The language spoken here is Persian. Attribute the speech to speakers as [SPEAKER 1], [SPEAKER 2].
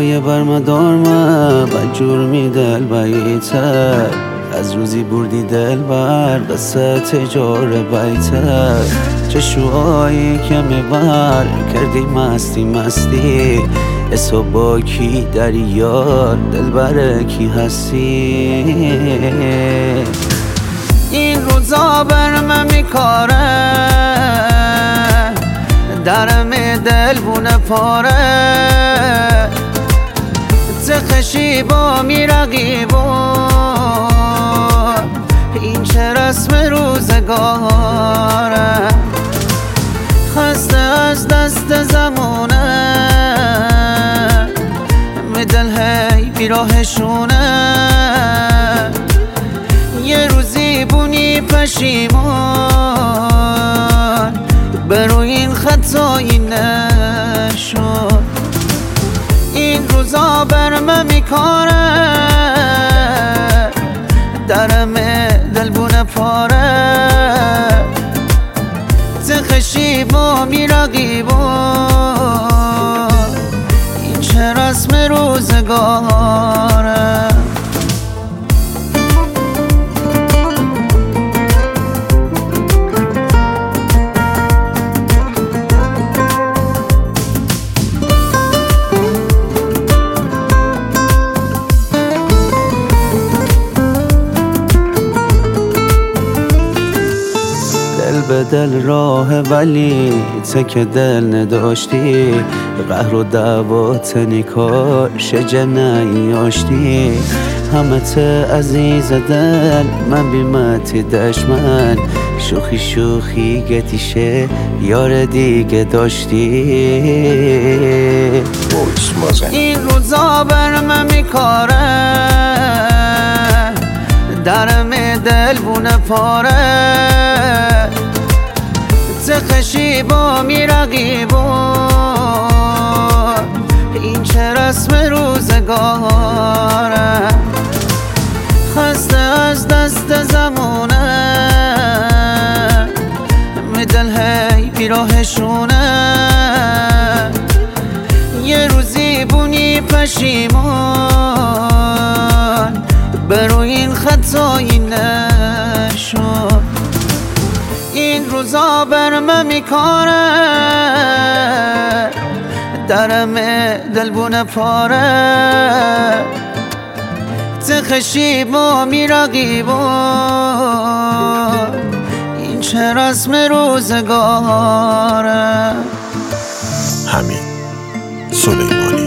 [SPEAKER 1] یه برمدارمه بجور می دل بیتر از روزی بردی دل بر قصه تجار بیتر چشوهایی که میبر کردی مستی اسو با کی در یار دل بر کی هستی این روزا برم میکاره درم دل بونه پاره تخشی با میرقیبون این چه رسم روزگاره خسته از دست زمونه دل هی بیراهشونه یه روزی بونی پشیمان برو این خطایی نشد این روزا برم میکاره درم دل بونه پاره تخشی با میرقیبون این چه رسم روزگاره به دل راه ولی تک دل نداشتی قهر و دعوات نیکار شجم نیاشتی همه ته عزیز دل من بیمتی دشمن شوخی گتیشه یار دیگه داشتی این روزا برم میکاره درم دل بونه پاره تخشی با میرقیبون این چه رسم روزگاره خسته از دست زمونه دل هی بیراهشونه یه روزی بونی پشیمان برو این خطایی نشد این روزا برم میکاره درم دل بونه پاره تخشی با میرقیبون این چه رسم روزگاره
[SPEAKER 2] حمید سلیمانی